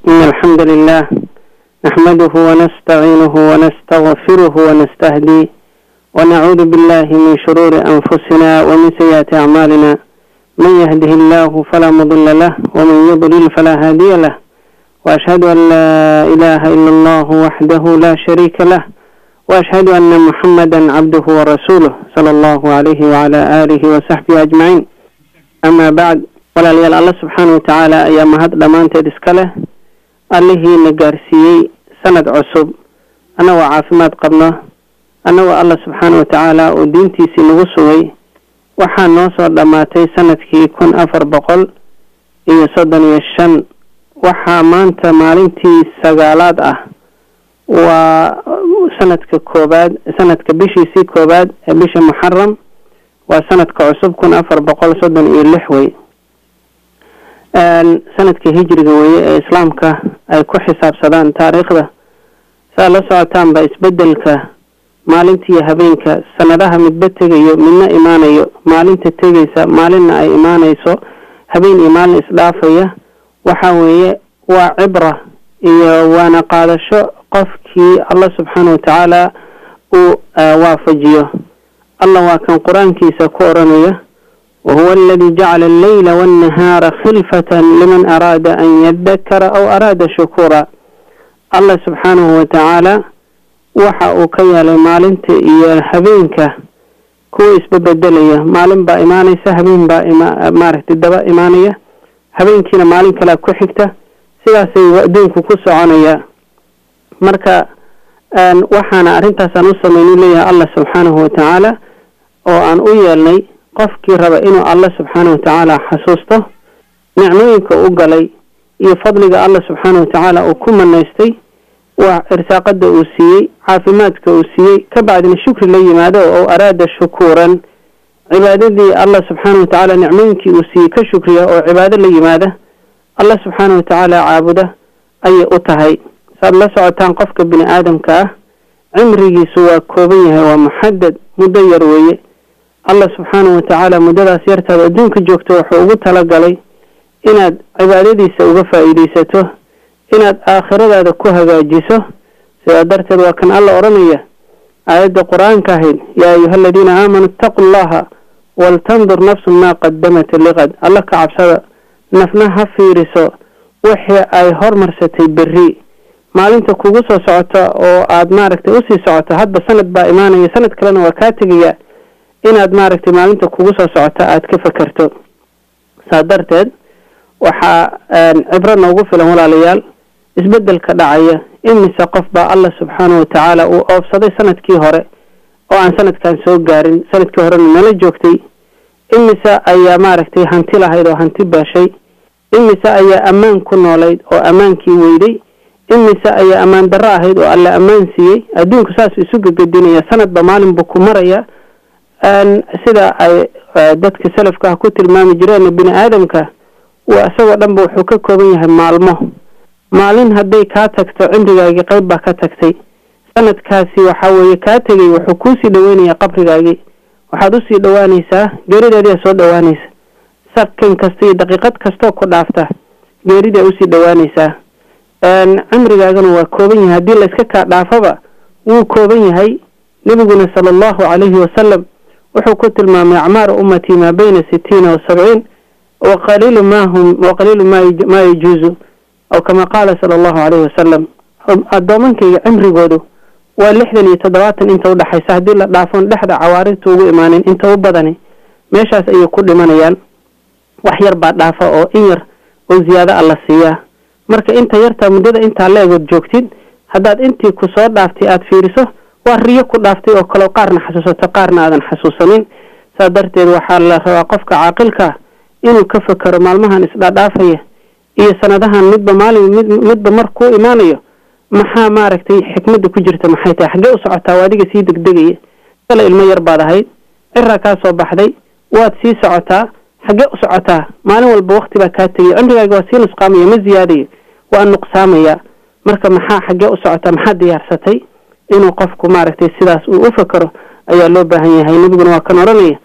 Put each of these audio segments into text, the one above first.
إن الحمد لله نحمده ونستعينه ونستغفره ونستهديه ونعوذ بالله من شرور أنفسنا ومن سيئات أعمالنا من يهده الله فلا مضل له ومن يضلل فلا هادي له وأشهد أن لا إله إلا الله وحده لا شريك له وأشهد أن محمدا عبده ورسوله صلى الله عليه وعلى آله وصحبه أجمعين. أما بعد walaalyaal Allah subxaanahu wa ta'ala ayaa mahad dhamaanteed iska leh allihii na gaarsiiyey sanad cusub anagoo caafimaad qabno anagoo Allah subxaanahu wa ta'ala oo diintiisii nagu sugay waxaa noo soo dhamaatay sanadkii 1435 waxaa maanta maalintii sagaalaad ah waa sanadka bishiisii koobaad ee bisha Muharram waa sanadka cusub 1436 way sanadkii hijriga weeye ee islaamka ay ku xisaabsadaan taariikhda saa la socotaan ba isbedelka maalintii habeenka sanadaha midba tegayo midna imaanayo maalinta tegaysa maalinna ay imaanayso habeen iyo maalin isdhaafaya waxa weeye waa cibra iyo waana qaadasho qofkii Allah subhanahu wa ta'ala uu waafajiyo Allah waa kan quraankiisa ku oranaya وهو الذي جعل الليل والنهار خلفة لمن أراد أن يذكر أو أراد شكورا الله سبحانه وتعالى وحا أكيا لمالنت إيا هبينك كويس ببدلية مالن با إيمانيسة هبين با مارك الدباء إيمانية هبينكينا مالنك لا كحكته سياسي وأدونك كسعانيا مركا وحانا أرنتا سنوصل من إليها الله سبحانه وتعالى وأن أيالني qofkii raba inuu Allah subhanahu wa ta'ala xasuusto nicmooyinka uu galay iyo fadliga Allah subhanahu wa ta'ala uu ku manaystay waa irsaaqada uu siiyay caafimaadka uu siiyay ka baadina shukri la yimaado oo araada shukuran cibaadadii Allah subhanahu wa ta'ala nicmooyinkii uu siiyay ka shukriya oo cibaado la yimaada Allah subhanahu wa ta'ala caabuda ay u tahay sad la socotaan qofka bini aadamka ah cimrigiisu waa kooban yahay waa muhaddad muddo yar weeye Allah subhanahu wa ta'ala mudadaas yartaada adduunka joogto wuxuu ugu talagalay inaad cibaadadiisa uga faa'iideysato inaad aakhiradaada ku hagaajiso sida darteed waa kan Allah oranaya aayadda quraanka ahayd yaa ayyuhalladina aamanu taqullaha wal tanzur nafsun ma qaddamat liqad Allah ka cabsada nafna ha fiiriso wixii ay hormarsatay berri maalinta kugu soo socota oo aad maaragtay u sii socoto hadba sanad baa imaanaya sanad kalena waa ka tagaya inaad maaragtay maalinta kugu soo socota aad ka fakarto saadarteed waxa cibra noogu filan walaalayaal isbedelka dhacaya imisa qof baa Allah subhanahu wa ta'ala uu oofsaday sanadkii hore oo aan sanadkan soo gaarin sanadkii hore nala joogtay imisa ayaa maaragtay hanti lahayd oo hanti baashay imisa ayaa amaan ku noolayd oo amaankii weyday imisa ayaa amaan darro ahayd oo alla amaan siiyay adduunku saas isu gagadinaya sanadba maalin buu ku maraya sida ay dadka salafka ku tilmaami jireen bini aadamka waa asagoo dhanba wuxuu ka kooban yahay maalin haday ka tagto cimrigaaga qayb ba ka tagtay sanadkaasi waxa weeye ka tagay wuxuu ku sii dhaweenaya qabrigaagi waxaad u sii dhawaanaysaa geeridaada soo dhawaanaysa sakan kasta iyo daqiiqad kasta ku dhaafta geerida u sii dhawaanaysaa cimrigaagana waa kooban yahay hadii la iska ka dhaafaba wuu kooban yahay nabiguna sallallahu alayhi wa sallam wuxuu ku tilmaamay acmaar ummati ma bayna 60 wa 70 wa qalilu ma yajuzu aw kama qala sallallahu alayhi wa sallam adoomankayga cimrigoodu waa 60 iyo 70 inta u dhaxaysa hadii la dhaafon dhaxda cawaarinta ugu imaanin inta u badani meeshaas ay ku dhimanayaan wax yar baa dhaafa oo in yar oo ziyaada alla siiya marka inta yarta muddada inta leegood joogtid hadaad intii ku soo dhaaftay aad fiiriso waa riyo ku dhaaftay oo kala qaarna xasuusato qaarna aadan xasuusanin saadarteed waxa la rabaa qofka caaqilka inuu ka fakaro maalmahan isdhaafaya iyo sanadahan midba markuu imaanayo maxaa maaragtay xikmada ku jirta maxay tahay xagee u socotaa waadiga sii degdegay kala ilmo yar baad ahayd cirra ka soo baxday waad sii socotaa xagee u socotaa maalin walba waqti baa ka tagay cimrigaaga waa sii nusqaamaya ma ziyaadiyo waa nuqsaamaya marka maxaa xagee u socotaa maxaa diyaarsatay inuu qofku maaragtay sidaas uu u fakaro ayaa loo baahan yahay nabiguna waa kan oranaya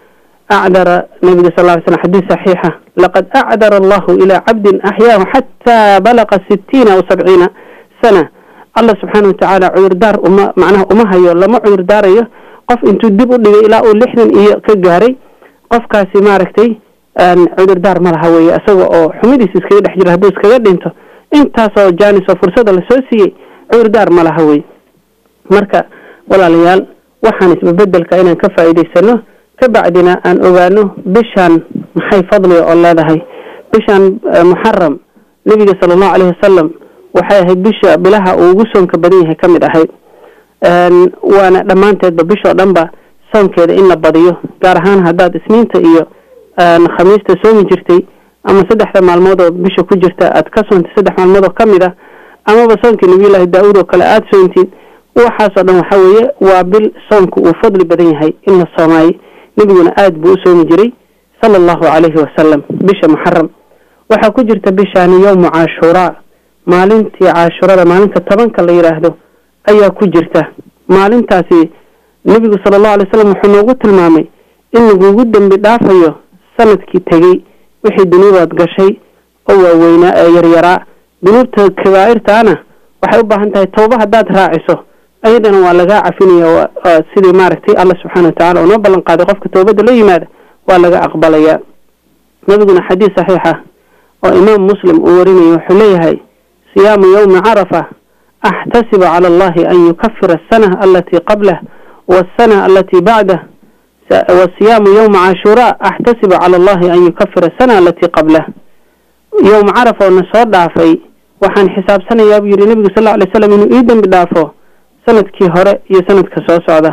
أعذر النبي صلى الله عليه وسلم حديث صحيحة لقد أعذر الله إلى عبد أحياه حتى بلغ 60 أو 70 سنة الله سبحانه وتعالى عذر دار معناه أمها لما عذر داريه قف انتو دب إلى لحن كجاري قف كاسي ماركتي عذر دار مالها وي أسوأ أو حميدي سيسكي دحجر هدوس كجد انت سو جانس وفرصة لسوسي عذر دار مالها وي مركا ولا ليال waxaan isbeddelka inaan ka faa'iideysano ka bacdina aan ogaano bishan maxay fadli oo leedahay bishan muharram nabiga sallallahu alayhi wasallam waxay ahayd bisha bilaha ugu soonka badan yahay kamid ahayd waana dhamaanteedba bisha dhanba soonkeeda in la badiyo gaar ahaan hadaad isniinta iyo khamiista soomi jirtay ama saddexda maalmood oo bisha ku jirta aad ka soontay saddex maalmood oo kamid ah ama soonkii nabiga ilaahay daawud oo kale aad soontid waxaasoo dhan waxa weeye waa bil soonku uu fadli badan yahay in la soomay nabiguna aad buu u soomi jiray sallallahu alayhi wasallam bisha muharram waxa ku jirta bishan yawm ashura maalintii ashurada maalinta 10 la yiraahdo ayaa ku jirta maalintaasi nabigu sallallahu alayhi wasallam wuxuu noogu tilmaamay in lagu dambi dhaafayo sanadkii tagay wixii dunuubad gashay oo waaweynaa ee yaryara dunuubta kabaa'irtaana waxay u baahan tahay tawba hadaad raaciso أيضا ولا عفيني سيدي ماركتي الله سبحانه وتعالى ونبل قاضي قفك توبة لا يماد ولا أقبليا نبينا حديث صحيحة وإمام مسلم أوريني وحليها صيام يوم عرفة أحتسب على الله أن يكفر السنة التي قبله والسنة التي بعده وصيام يوم عاشوراء أحتسب على الله أن يكفر السنة التي قبله يوم عرفة ونصار دافي وحن حساب سنة يابي النبي صلى الله عليه وسلم إنه إيدا بدافه sanadkii hore iyo sanadka soo socda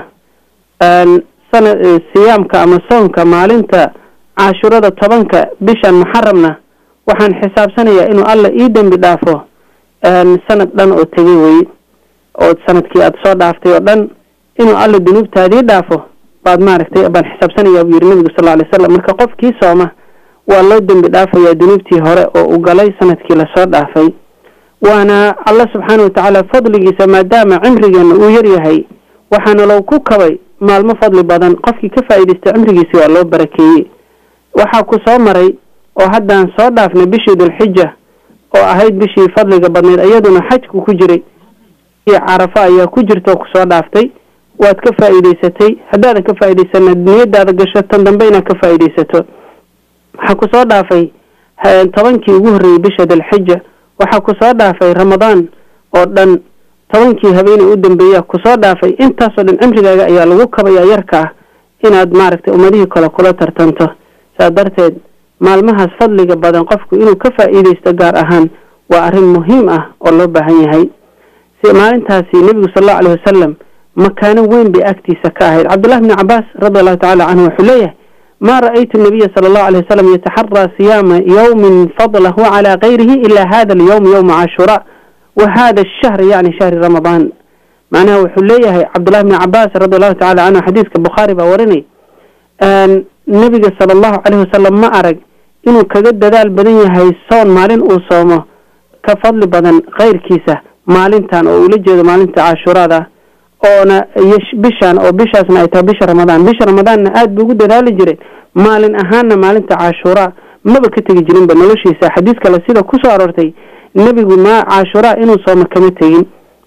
siyaamka ama soonka maalinta ashurada 10 bishan muharramna waxaan xisaabsanayaa inuu alla ii dambi dhaafo sanad dhan oo tagay way oo sanadkii aad soo dhaaftay oo dhan inuu alla dunuubtaadii dhaafo baad maaragtay baan xisaabsanayaa buu yiri nabiga sallallahu alayhi wasallam marka qofkii sooma waa loo dambi dhaafayaa dunuubtii hore oo uu galay sanadkii la soo dhaafay وانا الله سبحانه وتعالى فضلي ما دام عمري انه يريهي وحنا لو كوكبي مال ما فضل بدن قفكي كفايده عمري سي الله بركي waxa ku soo maray oo haddaan soo dhaafnay bishii dhulxijja oo ahayd bishii fadliga badneed ayaduna xajku ku jiray iyo carafa ayaa ku jirto ku soo dhaaftay waad ka faa'iideysatay haddaad ka faa'iideysan niyadaada gasho tan dambe inaad ka faa'iideysato waxa ku soo dhaafay 10kii ugu horeeyay bisha dhulxijja waxa ku soo dhaafay ramadaan oo dhan 10kii habeenay u dambeeyay ku soo dhaafay intaas oo dhan cimrigaaga ayaa lagu kabayaa yarka inaad maaragtay ummadii kale kula tartanto saadarteed maalmahaas fadliga badan qofku inuu ka faa'iideysto gaar ahaan waa arrin muhiim ah oo loo baahan yahay si maalintaasi nabiga sallallahu alayhi wasallam makaano weyn bi agtiisa ka ahayd Abdullah ibn Abbas radiyallahu ta'ala anhu wuxuu leeyahay ما رأيت النبي صلى الله عليه وسلم يتحرى صيام يوم فضله على غيره إلا هذا اليوم يوم عاشوراء وهذا الشهر يعني شهر رمضان معناه وحليه عبد الله بن عباس رضي الله تعالى عنه حديث كبخاري باورني النبي صلى الله عليه وسلم ما أرق إنه كجد ذا البنية هاي صون مالين أصومه كفضل بدن غير كيسة مالين تان أو لجد مالين عاشوراء ده أنا بشان أو بشاسنا إتا بش رمضان آد بوجود ذلك جري مالن أهانا مالن عاشوراء ما بكتجي جنب نلوشي حديث كلا سيدا كسر أرتي النبي ما عاشوراء إنه صوم كمتين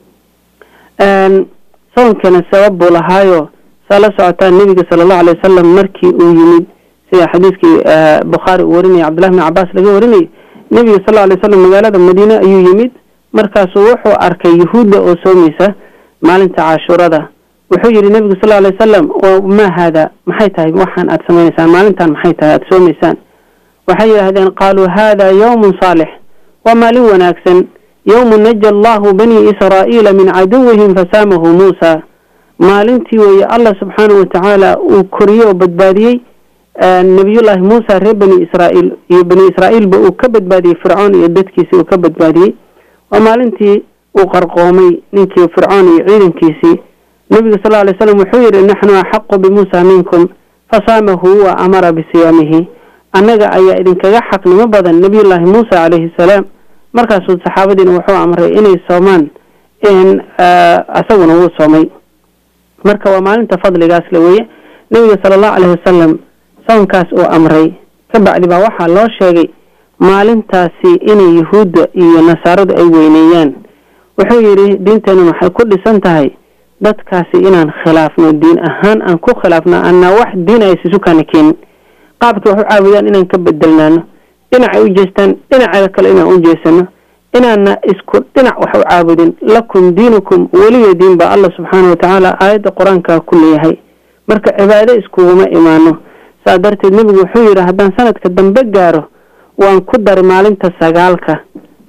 صوم كان السبب لهايو ثلاث ساعات النبي صلى الله عليه وسلم مركي ويمين سي حديث كي بخاري ورني عبد الله بن عباس لقي ورني النبي صلى الله عليه وسلم مقالة المدينة يمين مركز وحو أركي يهود أو سوميسة maalinta ashurada wuxuu yiri nabiga sallallahu alayhi wasallam ma hada maxay tahay waxaan aad sameeysaan maalintan maxay tahay aad soomeysaan waxay yiraahdeen qaalu hada yawm salih wa maalin wanaagsan yawm najja Allah bani Israa'iil min aduwwihim fasamahu Musa maalintii way Allah subhanahu wa ta'ala uu koriyo badbaadiyay nabiyullah Musa reer bani Israa'iil ba uu ka badbaadiyay Fircoon iyo dadkiisa uu ka badbaadiyay wa maalintii وقرقومي نينكي فرعون يعيدن كيسي النبي صلى الله عليه وسلم وحير نحن أحق بموسى منكم فصامه وأمر بصيامه أنك أي إذن كجحق لمبضى النبي الله موسى عليه السلام مركز الصحابة وحو أمره إني الصومان إن أسونا هو صومي مركز ومالين تفضل قاسلوية النبي صلى الله عليه وسلم soonkaas uu amray ka bacdi baa waxaa loo sheegay maalintaasi inay yahuudda iyo nasaaradu ay weyneeyaan. wuxuu yidhi diinteenu waxay ku dhisan tahay dadkaasi inaan khilaafno, diin ahaan aan ku khilaafno, anna wax diin ay isu kana keenin. qaabka wax u caabudaan inaan ka bedelnaano, dhinacay u jeestaan dhinaceeda kale inaan u jeesano, inaana isku dhinac wax u caabudin. lakum diinukum waliya diin baa Allah subxaanahu wa tacaala aayadda qur-aanka ku leeyahay. marka cibaado iskuguma imaano. saa darteed nebigu wuxuu yidhi haddaan sanadka dambe gaaro waan ku dari maalinta sagaalka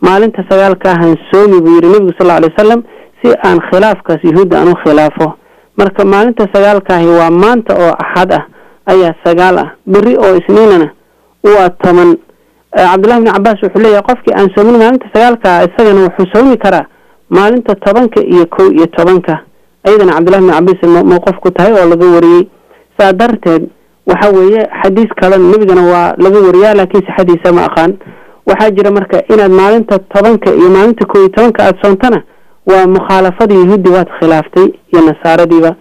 ahaan soomi buu yidhi nebigu sal alay wasalam, si aan khilaafkaas yahuudda aan u khilaafo. marka maalinta sagaalkaahi waa maanta oo axad ah ayaa 9 ah, beri oo isniinana waa 10. cabdullahi ibn cabbaas wuxuu leeyahay qofkii aan soomin maalinta 9 isagana wuxuu soomi karaa maalinta 10 iyo 11. ayadana cabdullahi ibn cabbaas mowqif ku tahay oo laga wariyay. saa darteed waxa weeye xadiis kale nabigana waa laga wariyaa, laakiin saxadiisa ma aqaan. waxaa jira marka inaad maalinta 10 iyo maalinta 11 aad soontana waa mukhaalafada yahuudi waad khilaaftay iyo nasaaradiiba.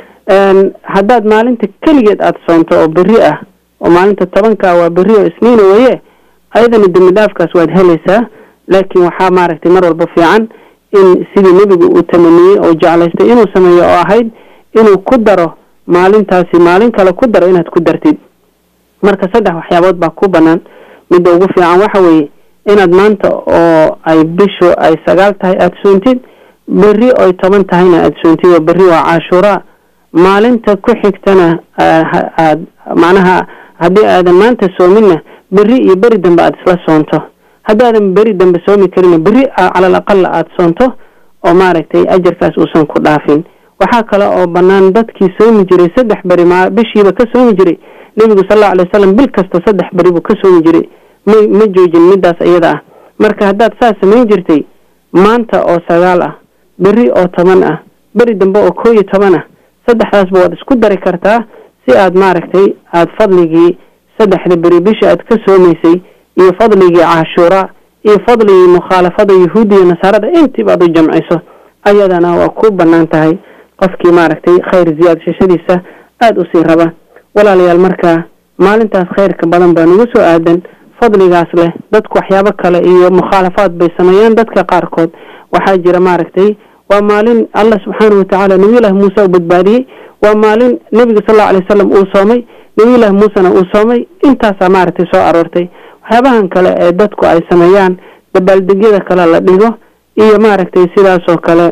haddaad maalinta keligeed aad soonto oo beri ah oo maalinta 10 waa beri oo isniin weeye, ayadana dambi dhaafkaas waad helaysaa. laakiin waxaa maaragtay mar walba fiican in sidii nebigu uu tamaniyey oo jeclaystay inuu sameeyo oo ahayd inuu ku daro maalintaasi maalin kale ku daro inaad ku dartid. marka 3 waxyaabood baa ku banaan. midda ugu fiican waxa weeye inaad maanta oo ay bishu ay 9 tahay aad soontid, beri oo 10 tahayna aad soontid oo beri waa Caashura. maalinta ku xigtana aad macnaha haddii aadan maanta soominna beri iyo beri dambe aad isla soonto. haddaadan beri dambe soomi karin beri cala alaqal aad soonto oo maaragtay ajarkaas uusan ku dhaafin. waxaa kale oo banaan dadkii soomi jiray 3 beri bishiiba ka soomi jiray. nebigu sallallahu alayhi wasallam bil kasta 3 beri buu ka soomi jiray, ma joojin midaas iyada ah. marka haddaad saas samayn jirtay maanta oo 9 ah, beri oo 10 ah, beri dambe oo 11 ah, 3daasba waad isku dari kartaa si aad maaragtay aad fadligii 3 beri bisha aad ka soomaysay iyo fadligii Caashura iyo fadligii mukhaalafada yahuudi iyo nasaarada intii baad u jamciso. ayadana waa ku banaan tahay qofkii maaragtay khayr ziyaadashadiisa aad u sii raba. walaalayaal marka maalintaas khayrka badan baa nagu soo aadan, fadligaas leh. dadku waxyaabo kale iyo mukhaalafaad bay sameeyaan dadka qaarkood. waxaa jira maaragtay waa maalin Allah subxaanahu wa tacaala nabiyullaahi muuse u badbaadiyey, waa maalin nebiga sallallahu alayhi wasallam uu soomay, nabiyullaahi muusena uu soomay. intaasaa maaragtay soo aroortay. waxyaabahan kale ee dadku ay sameeyaan, dabaaldegyada kale la dhigo iyo maaragtay sidaasoo kale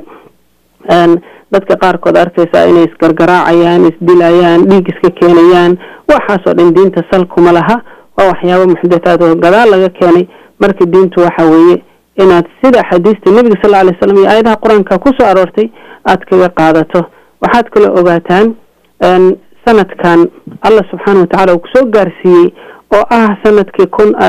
dadka qaarkood arkaysaa inay isgargaraacayaan, isdilayaan, dhiig iska keenayaan. waxaasoo dhan diinta sal kuma laha, waa waxyaabo muxdathaad oo gadaal laga keenay. marka diintu waxa weeye inaad sida xadiista nebiga sallallahu alayhi wasallam iyo aayadaha qur-aanka ku soo aroortay aad kaga qaadato. waxaad kale ogaataan sanadkan Allah subxaanahu wa tacaala uu kusoo gaarsiiyey oo ah sanadkii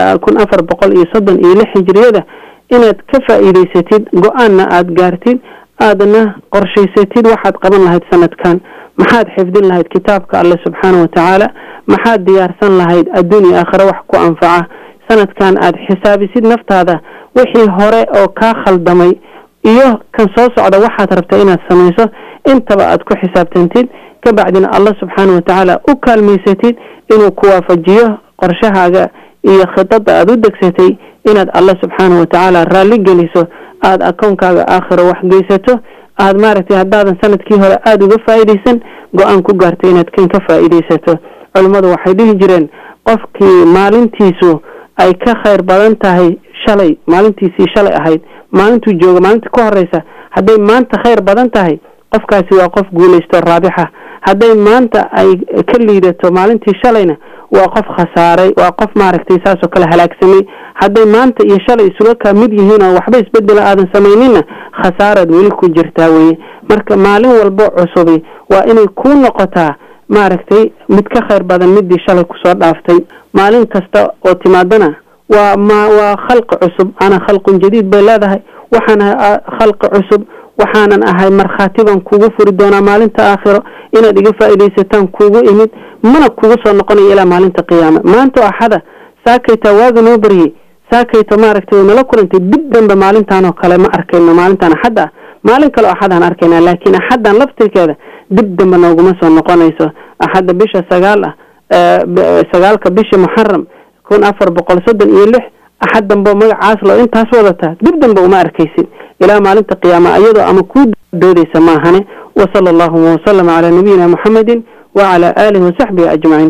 1436 hijriyada inaad ka faa'iidaysatid, go-aanna aad gaartid, aadna qorshaysatid waxaad qaban lahayd sanadkan. maxaad xifdin lahayd kitaabka Allah subxaanahu wa tacaala, maxaad diyaarsan lahayd adduun iyo aakhira wax ku anfaca. sanadkan aad xisaabisid naftaada wixii hore oo ka khaldamay iyo kan soo socda waxaad rabtaa inaad samayso, intaba aad ku xisaabtantid. ka bacdina Allah subxaanahu wa tacaala u kaalmaysatid inuu ku waafajiyo qorshahaaga iyo khidada aad u degsatay, inaad Allah subxaanahu wa tacaala raali geliso, aad akoonkaaga aakhiro wax geysato, aad maaragtay haddaadan sanadkii hore aad uga faa'iidaysan go-aan ku gaartay inaad kan ka faa'iidaysato. culimmadu waxay dhihi jireen qofkii maalintiisu ay ka khayr badan tahay shalay, maalintiisii shalay ahayd, maalintuu jooga maalinta ka horeysa, hadday maanta khayr badan tahay qofkaasi waa qof guulaysto raabixa. hadday maanta ay ka liidato maalintii shalayna waa qof khasaaray, waa qof maaragtay saasoo kale halaagsamay. hadday maanta iyo shalay isula ka mid yihiin oo waxba isbedela aadan samaynina khasaarad weli ku jirtaa weye. marka maalin walbo cusubi waa inay ku noqotaa maaragtay mid ka khayr badan midii shalay kusoo dhaaftay. maalin kasta oo timaadana waa khalqi cusub. ana khalqun jadiid bay leedahay, waxaana khalqi cusub, waxaanan ahay markhaatiban kugu furi doonaa maalinta aakhiro inaad iga faa'iidaysataan kugu imid, mana kugu soo noqonayo ilaa maalinta qiyaama. maanta axada saakayta waaga noo baryey, saakayta maaragtay nala kulantay, dib dambe maalintaan oo kale ma arkayno. maalintaan axada maalin kale oo axadaan arkayna, laakiin axadan laftirkeeda dib dambe nooguma soo noqonayso. axada bisha 9 ah sagaalka bisha muharram 1436 axad dambe magacaas loo intaas wadata dib dambe uma arkaysid ilaa maalinta qiyaama ayadoo ama ku doodaysa maahane wa sallallahu wa sallama ala nabiyina muhammadin wa ala alihi wa sahbihi ajma'in.